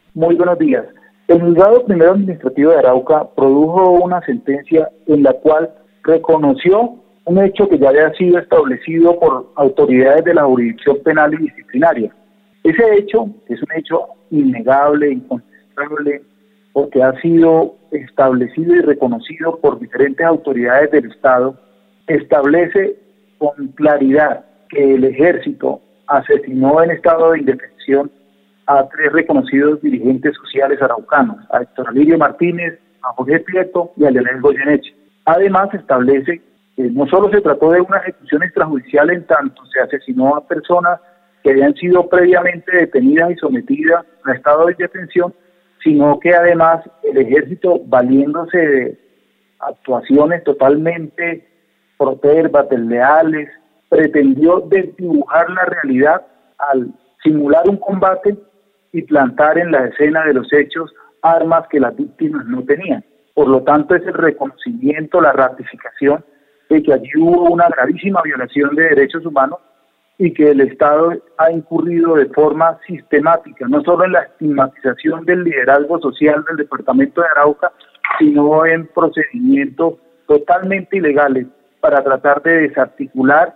Muy buenos días. El Juzgado Primero Administrativo de Arauca produjo una sentencia en la cual reconoció un hecho que ya había sido establecido por autoridades de la jurisdicción penal y disciplinaria. Ese hecho es un hecho innegable, incontestable, porque ha sido establecido y reconocido por diferentes autoridades del Estado. Establece con claridad que el ejército asesinó en estado de indefensión a 3 reconocidos dirigentes sociales araucanos, a Héctor Alirio Martínez, a Jorge Prieto y a Leonel Goyeneche. Además, establece que no solo se trató de una ejecución extrajudicial en tanto se asesinó a personas que habían sido previamente detenidas y sometidas a estado de indefensión, sino que además el ejército, valiéndose de actuaciones totalmente protervas, desleales, pretendió desdibujar la realidad al simular un combate y plantar en la escena de los hechos armas que las víctimas no tenían. Por lo tanto, es el reconocimiento, la ratificación de que allí hubo una gravísima violación de derechos humanos y que el Estado ha incurrido de forma sistemática, no solo en la estigmatización del liderazgo social del departamento de Arauca, sino en procedimientos totalmente ilegales para tratar de desarticular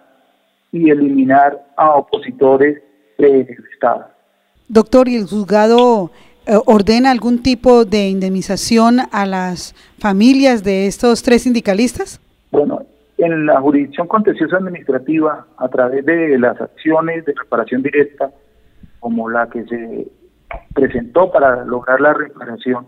y eliminar a opositores del Estado. Doctor, ¿y el juzgado ordena algún tipo de indemnización a las familias de estos 3 sindicalistas? Bueno, en la jurisdicción contenciosa administrativa, a través de las acciones de reparación directa, como la que se presentó para lograr la reparación,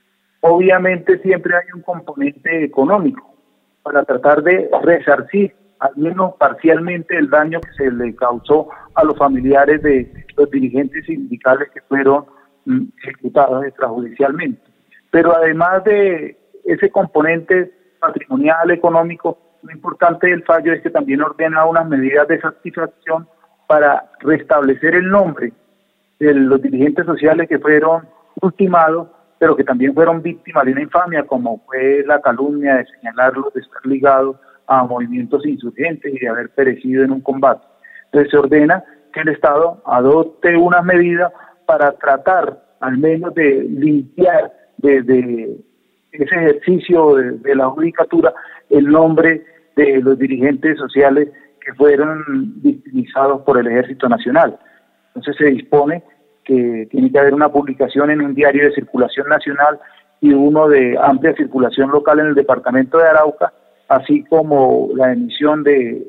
obviamente siempre hay un componente económico para tratar de resarcir al menos parcialmente el daño que se le causó a los familiares de los dirigentes sindicales que fueron ejecutados extrajudicialmente. Pero además de ese componente patrimonial, económico, lo importante del fallo es que también ordena unas medidas de satisfacción para restablecer el nombre de los dirigentes sociales que fueron ultimados, pero que también fueron víctimas de una infamia, como fue la calumnia de señalarlos de estar ligados a movimientos insurgentes y de haber perecido en un combate. Entonces se ordena que el Estado adopte unas medidas para tratar al menos de limpiar desde ese ejercicio de la judicatura el nombre de los dirigentes sociales que fueron victimizados por el Ejército Nacional. Entonces se dispone que tiene que haber una publicación en un diario de circulación nacional y uno de amplia circulación local en el departamento de Arauca, así como la emisión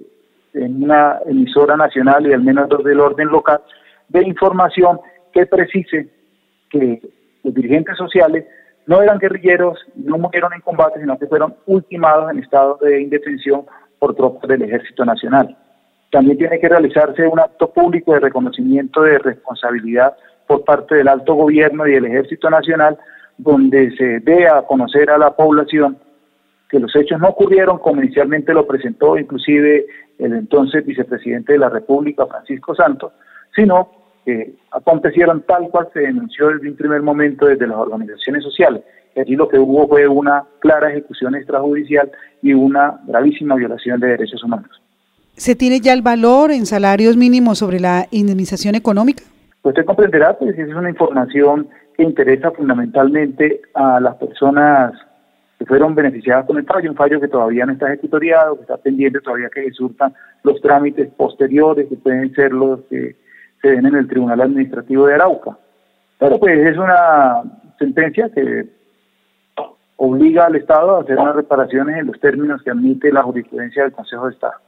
en una emisora nacional y al menos 2 del orden local, de información que precise que los dirigentes sociales no eran guerrilleros, no murieron en combate, sino que fueron ultimados en estado de indefensión por tropas del Ejército Nacional. También tiene que realizarse un acto público de reconocimiento de responsabilidad por parte del alto gobierno y del Ejército Nacional, donde se dé a conocer a la población que los hechos no ocurrieron como inicialmente lo presentó inclusive el entonces vicepresidente de la República, Francisco Santos, sino que acontecieron tal cual se denunció desde un primer momento desde las organizaciones sociales. Y allí lo que hubo fue una clara ejecución extrajudicial y una gravísima violación de derechos humanos. ¿Se tiene ya el valor en salarios mínimos sobre la indemnización económica? Pues usted comprenderá, pues es una información que interesa fundamentalmente a las personas que fueron beneficiadas con el fallo, un fallo que todavía no está ejecutoriado, que está pendiente todavía que se surtan los trámites posteriores, que pueden ser los que se den en el Tribunal Administrativo de Arauca. Pero pues es una sentencia que obliga al Estado a hacer unas reparaciones en los términos que admite la jurisprudencia del Consejo de Estado.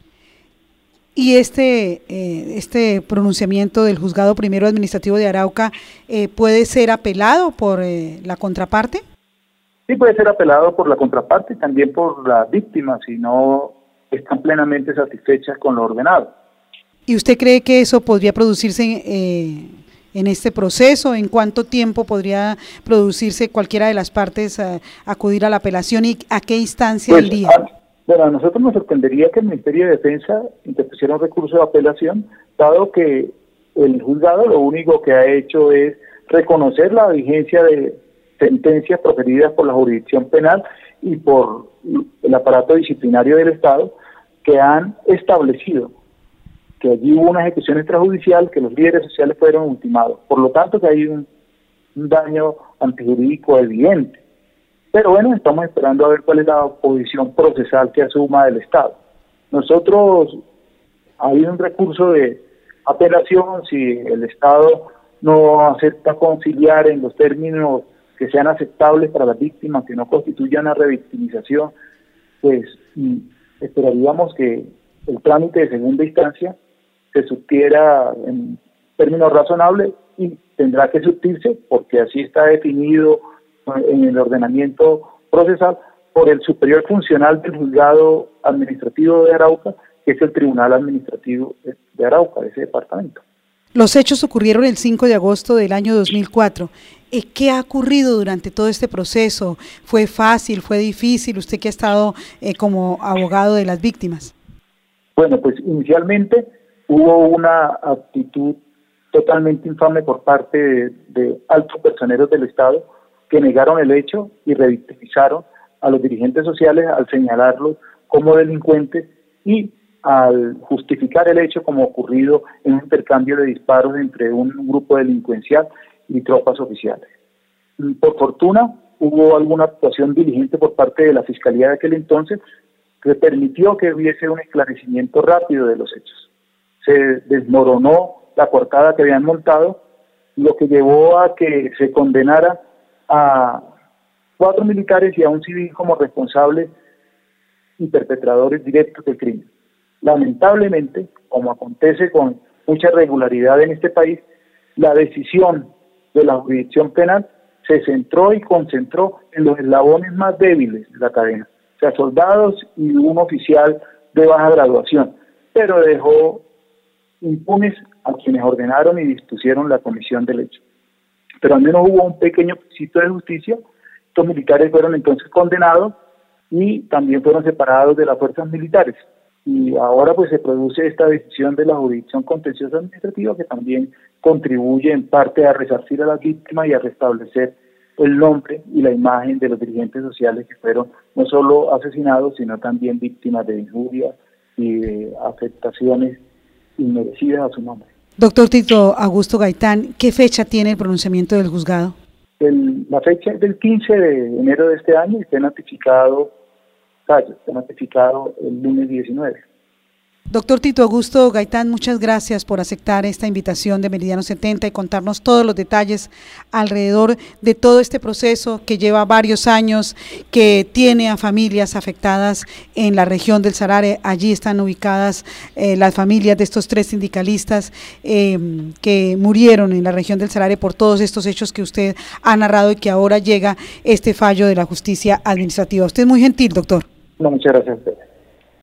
¿Y este pronunciamiento del Juzgado Primero Administrativo de Arauca puede ser apelado por la contraparte? Sí, puede ser apelado por la contraparte y también por las víctimas si no están plenamente satisfechas con lo ordenado. ¿Y usted cree que eso podría producirse en este proceso? ¿En cuánto tiempo podría producirse cualquiera de las partes acudir a la apelación y a qué instancia iría? Bueno, a nosotros nos sorprendería que el Ministerio de Defensa interpusiera un recurso de apelación, dado que el juzgado lo único que ha hecho es reconocer la vigencia de sentencias proferidas por la jurisdicción penal y por el aparato disciplinario del Estado que han establecido que allí hubo una ejecución extrajudicial, que los líderes sociales fueron ultimados. Por lo tanto, que hay un daño antijurídico evidente. Pero bueno, estamos esperando a ver cuál es la posición procesal que asuma el Estado. Nosotros, ha habido un recurso de apelación, si el Estado no acepta conciliar en los términos que sean aceptables para las víctimas, que no constituyan una revictimización, pues esperaríamos que el trámite de segunda instancia se surtiera en términos razonables y tendrá que surtirse, porque así está definido en el ordenamiento procesal, por el superior funcional del juzgado administrativo de Arauca, que es el Tribunal Administrativo de Arauca, de ese departamento. Los hechos ocurrieron el 5 de agosto del año 2004. ¿Qué ha ocurrido durante todo este proceso? ¿Fue fácil? ¿Fue difícil? Usted que ha estado como abogado de las víctimas. Bueno, pues inicialmente hubo una actitud totalmente infame por parte de altos personeros del Estado que negaron el hecho y revictimizaron a los dirigentes sociales al señalarlos como delincuentes y al justificar el hecho como ocurrido en un intercambio de disparos entre un grupo delincuencial y tropas oficiales. Por fortuna, hubo alguna actuación diligente por parte de la Fiscalía de aquel entonces que permitió que hubiese un esclarecimiento rápido de los hechos. Se desmoronó la coartada que habían montado, lo que llevó a que se condenara a 4 militares y a un civil como responsables y perpetradores directos del crimen. Lamentablemente, como acontece con mucha regularidad en este país, la decisión de la jurisdicción penal se centró y concentró en los eslabones más débiles de la cadena, o sea, soldados y un oficial de baja graduación, pero dejó impunes a quienes ordenaron y dispusieron la comisión del hecho. Pero al menos hubo un pequeño pisito de justicia. Estos militares fueron entonces condenados y también fueron separados de las fuerzas militares. Y ahora pues se produce esta decisión de la jurisdicción contenciosa administrativa que también contribuye en parte a resarcir a las víctimas y a restablecer el nombre y la imagen de los dirigentes sociales que fueron no solo asesinados, sino también víctimas de injurias y de afectaciones inmerecidas a su nombre. Doctor Tito Augusto Gaitán, ¿qué fecha tiene el pronunciamiento del juzgado? La fecha es del 15 de enero de este año y está notificado el lunes 19. Doctor Tito Augusto Gaitán, muchas gracias por aceptar esta invitación de Meridiano 70 y contarnos todos los detalles alrededor de todo este proceso que lleva varios años, que tiene a familias afectadas en la región del Sarare. Allí están ubicadas las familias de estos 3 sindicalistas que murieron en la región del Sarare por todos estos hechos que usted ha narrado y que ahora llega este fallo de la justicia administrativa. Usted es muy gentil, doctor. No, muchas gracias a usted.